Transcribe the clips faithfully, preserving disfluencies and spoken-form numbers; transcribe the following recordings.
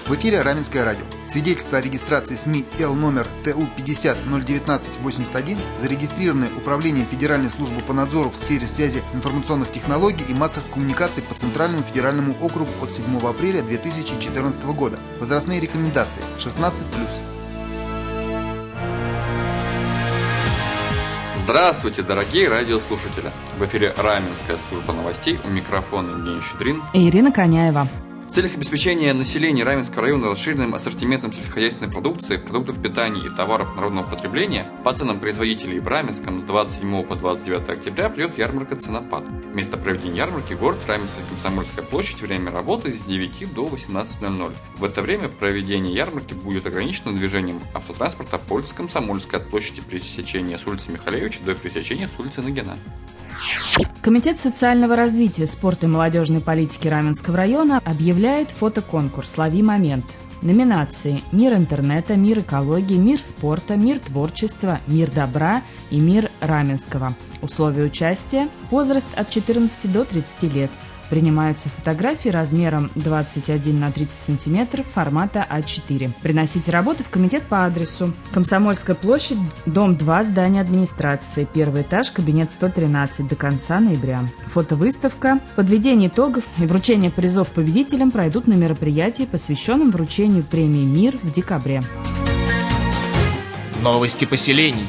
В эфире Раменское радио. Свидетельство о регистрации СМИ Л номер Т У пятьдесят ноль девятнадцать восемьдесят один, зарегистрированное Управлением Федеральной службы по надзору в сфере связи, информационных технологий и массовых коммуникаций по Центральному федеральному округу от седьмого апреля две тысячи четырнадцатого года. Возрастные рекомендации шестнадцать плюс. Здравствуйте, дорогие радиослушатели! В эфире Раменская служба новостей, у микрофона Евгений Щедрин и Ирина Коняева. В целях обеспечения населения Раменского района расширенным ассортиментом сельскохозяйственной продукции, продуктов питания и товаров народного потребления по ценам производителей в Раменском с двадцать седьмого по двадцать девятое октября придет ярмарка «Ценопад». Место проведения ярмарки – город Раменская Комсомольская площадь, время работы с девяти до восемнадцати ноль-ноль. В это время проведение ярмарки будет ограничено движением автотранспорта по улице Комсомольской от площади пересечения с улицы Михалевича до пересечения с улицы Нагина. Комитет социального развития, спорта и молодежной политики Раменского района объявляет фотоконкурс «Лови момент». Номинации: «Мир интернета», «Мир экологии», «Мир спорта», «Мир творчества», «Мир добра» и «Мир Раменского». Условия участия: возраст от четырнадцати до тридцати лет. Принимаются фотографии размером двадцать один на тридцать сантиметров формата А четыре. Приносите работы в комитет по адресу: Комсомольская площадь, дом два, здание администрации, первый этаж, кабинет сто тринадцать, до конца ноября. Фотовыставка, подведение итогов и вручение призов победителям пройдут на мероприятии, посвященном вручению премии «Мир» в декабре. Новости поселений.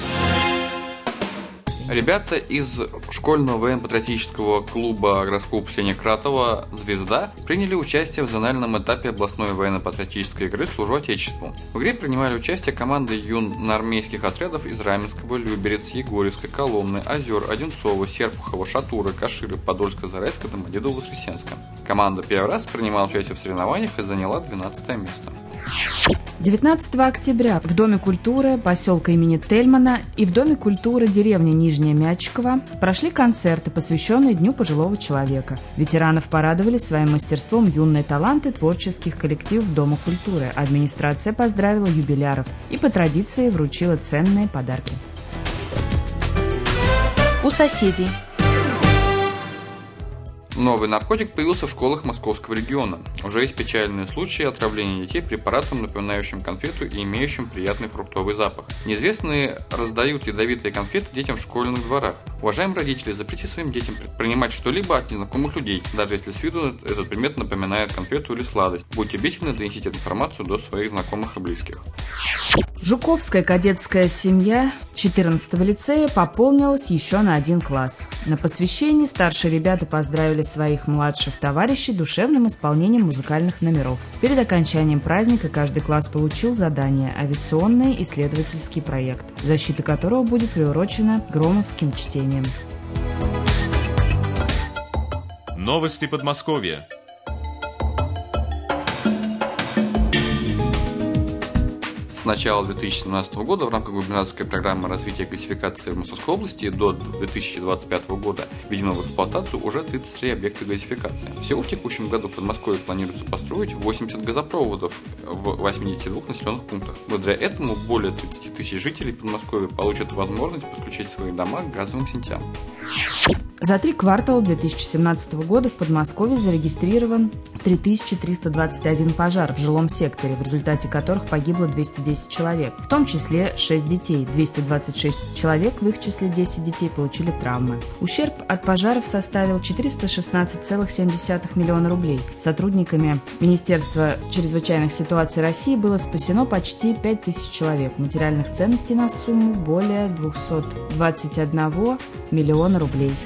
Ребята из школьного военно-патриотического клуба «Агроклуб Сеня Кратова» «Звезда» приняли участие в зональном этапе областной военно-патриотической игры «Служу Отечеству». В игре принимали участие команды юнноармейских отрядов из Раменского, Люберец, Егорьевска, Коломны, Озер, Одинцова, Серпухова, Шатуры, Каширы, Подольска, Зарайска, Домодедово, Воскресенска. Команда первый раз принимала участие в соревнованиях и заняла двенадцатое место. девятнадцатого октября в Доме культуры поселка имени Тельмана и в Доме культуры деревни Нижняя Мячикова прошли концерты, посвященные Дню пожилого человека. Ветеранов порадовали своим мастерством юные таланты творческих коллективов Дома культуры. Администрация поздравила юбиляров и по традиции вручила ценные подарки. У соседей. Новый наркотик появился в школах московского региона. Уже есть печальные случаи отравления детей препаратом, напоминающим конфету и имеющим приятный фруктовый запах. Неизвестные раздают ядовитые конфеты детям в школьных дворах. Уважаемые родители, запретите своим детям принимать что-либо от незнакомых людей, даже если с виду этот предмет напоминает конфету или сладость. Будьте бдительны, донесите эту информацию до своих знакомых и близких. Жуковская кадетская семья четырнадцатого лицея пополнилась еще на один класс. На посвящении старшие ребята поздравили своих младших товарищей душевным исполнением музыкальных номеров. Перед окончанием праздника каждый класс получил задание – авиационный исследовательский проект, защита которого будет приурочена громовским чтением. Новости Подмосковья. С начала две тысячи семнадцатого года в рамках губернаторской программы развития газификации в Московской области до две тысячи двадцать пятого года введено в эксплуатацию уже тридцать три объекта газификации. Всего в текущем году в Подмосковье планируется построить восемьдесят газопроводов в восьмидесяти двух населенных пунктах. Благодаря этому более тридцати тысяч жителей Подмосковья получат возможность подключить свои дома к газовым сетям. За три квартала две тысячи семнадцатого года в Подмосковье зарегистрирован три тысячи триста двадцать один пожар в жилом секторе, в результате которых погибло двести десять человек, в том числе шесть детей. двести двадцать шесть человек, в их числе десять детей, получили травмы. Ущерб от пожаров составил четыреста шестнадцать целых семь десятых миллиона рублей. Сотрудниками Министерства чрезвычайных ситуаций России было спасено почти пять тысяч человек. Материальных ценностей на сумму более двухсот двадцати одного миллиона рублей.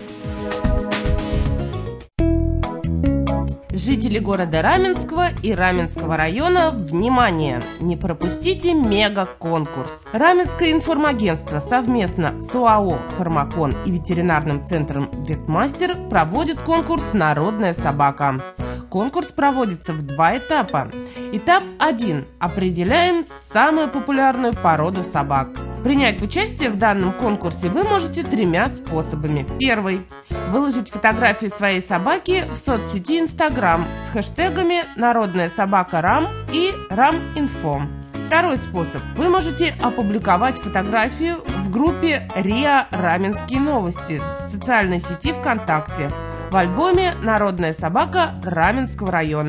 Жители города Раменского и Раменского района, внимание! Не пропустите мега-конкурс. Раменское информагентство совместно с ОАО «Фармакон» и ветеринарным центром «Ветмастер» проводит конкурс «Народная собака». Конкурс проводится в два этапа. Этап один. Определяем самую популярную породу собак. Принять участие в данном конкурсе вы можете тремя способами. Первый. Выложить фотографию своей собаки в соцсети Instagram с хэштегами «Народная собака Рам» и «Рам-инфо». Второй способ. Вы можете опубликовать фотографию в группе РИА «Раменские новости» в социальной сети ВКонтакте в альбоме «Народная собака Раменского района».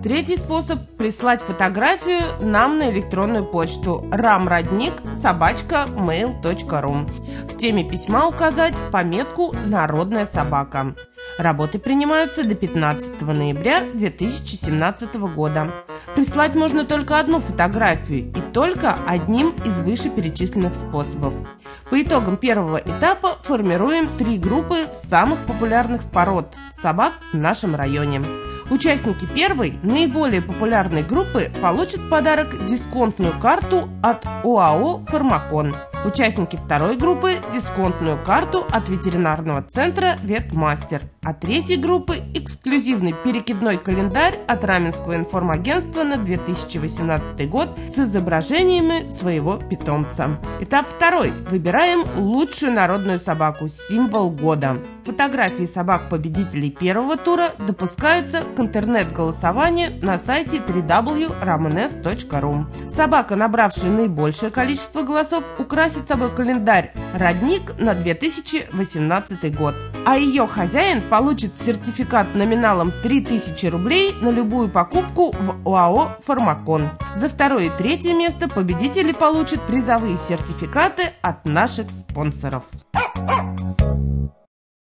Третий способ – прислать фотографию нам на электронную почту рамродник собака мейл точка ру. В теме письма указать пометку «Народная собака». Работы принимаются до пятнадцатого ноября две тысячи семнадцатого года. Прислать можно только одну фотографию и только одним из вышеперечисленных способов. По итогам первого этапа формируем три группы самых популярных пород собак в нашем районе. Участники первой, наиболее популярной группы получат в подарок дисконтную карту от ОАО «Фармакон». Участники второй группы – дисконтную карту от ветеринарного центра «Ветмастер». А третьей группы – эксклюзивный перекидной календарь от Раменского информагентства на две тысячи восемнадцатый год с изображениями своего питомца. Этап второй. Выбираем лучшую народную собаку, символ года. Фотографии собак-победителей первого тура допускаются к интернет-голосованию на сайте дабл ю дабл ю дабл ю точка рамнс точка ру. Собака, набравшая наибольшее количество голосов, украсит собой календарь «Родник» на две тысячи восемнадцатый год. А ее хозяин получит сертификат номиналом три тысячи рублей на любую покупку в ОАО «Фармакон». За второе и третье место победители получат призовые сертификаты от наших спонсоров.